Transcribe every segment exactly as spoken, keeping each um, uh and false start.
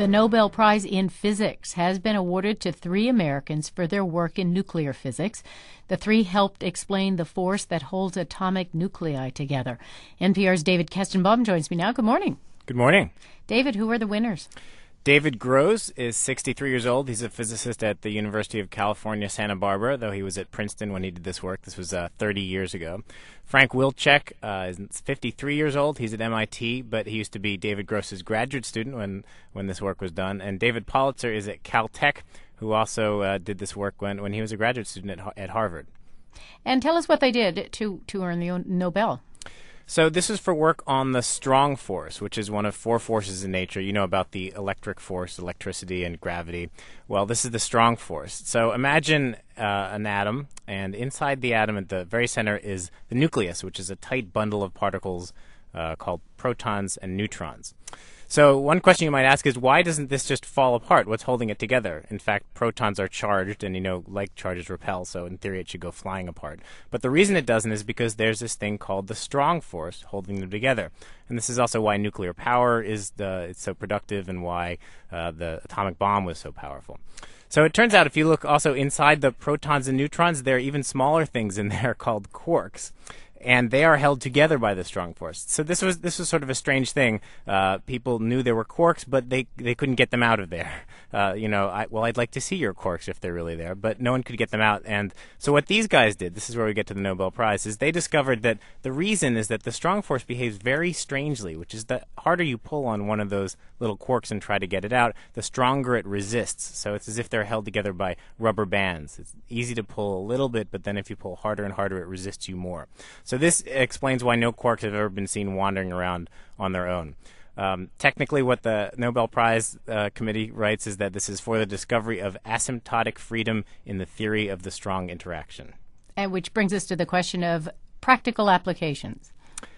The Nobel Prize in Physics has been awarded to three Americans for their work in nuclear physics. The three helped explain the force that holds atomic nuclei together. N P R's David Kestenbaum joins me now. Good morning. Good morning. David, who are the winners? David Gross is sixty-three years old. He's a physicist at the University of California, Santa Barbara, though he was at Princeton when he did this work. This was uh, thirty years ago. Frank Wilczek uh, is fifty-three years old. He's at M I T, but he used to be David Gross's graduate student when, when this work was done. And David Politzer is at Caltech, who also uh, did this work when, when he was a graduate student at, at Harvard. And tell us what they did to, to earn the Nobel. So this is for work on the strong force, which is one of four forces in nature. You know about the electric force, electricity, and gravity. Well, this is the strong force. So imagine uh, an atom, and inside the atom at the very center is the nucleus, which is a tight bundle of particles uh, called protons and neutrons. So one question you might ask is, why doesn't this just fall apart? What's holding it together? In fact, protons are charged, and you know, like charges repel, so in theory it should go flying apart. But the reason it doesn't is because there's this thing called the strong force holding them together. And this is also why nuclear power is uh, it's so productive, and why uh, the atomic bomb was so powerful. So it turns out if you look also inside the protons and neutrons, there are even smaller things in there called quarks. And they are held together by the strong force. So this was this was sort of a strange thing. Uh, people knew there were quarks, but they they couldn't get them out of there. Uh, you know, I, well, I'd like to see your quarks if they're really there, but no one could get them out. And so what these guys did, this is where we get to the Nobel Prize, is they discovered that the reason is that the strong force behaves very strangely, which is the harder you pull on one of those little quarks and try to get it out, the stronger it resists. So it's as if they're held together by rubber bands. It's easy to pull a little bit, but then if you pull harder and harder, it resists you more. So this explains why no quarks have ever been seen wandering around on their own. Um, technically, what the Nobel Prize uh, Committee writes is that this is for the discovery of asymptotic freedom in the theory of the strong interaction. And which brings us to the question of practical applications.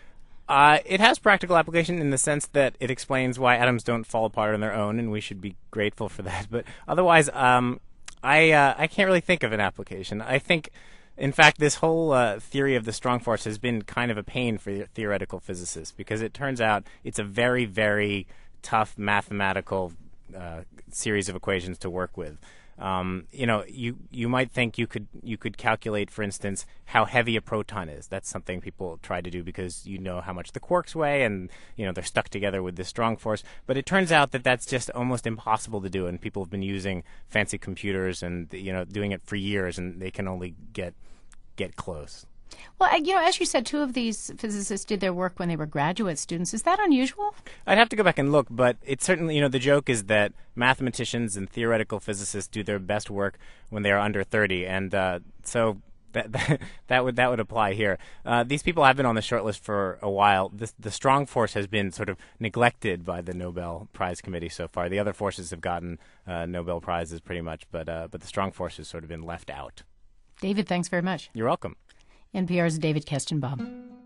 Uh, it has practical application in the sense that it explains why atoms don't fall apart on their own, and we should be grateful for that. But otherwise, um, I uh, I can't really think of an application. I think, in fact, this whole uh, theory of the strong force has been kind of a pain for theoretical physicists, because it turns out it's a very, very tough mathematical uh, series of equations to work with. Um, you know, you you might think you could you could calculate, for instance, how heavy a proton is. That's something people try to do because you know how much the quarks weigh, and you know they're stuck together with this strong force. But it turns out that that's just almost impossible to do, and people have been using fancy computers and you know doing it for years, and they can only get get close. Well, you know, as you said, two of these physicists did their work when they were graduate students. Is that unusual? I'd have to go back and look, but it's certainly, you know, the joke is that mathematicians and theoretical physicists do their best work when they are under thirty, and uh, so that, that that would that would apply here. Uh, these people have been on the short list for a while. This, the strong force has been sort of neglected by the Nobel Prize Committee so far. The other forces have gotten uh, Nobel Prizes pretty much, but uh, but the strong force has sort of been left out. David, thanks very much. You're welcome. N P R's David Kestenbaum.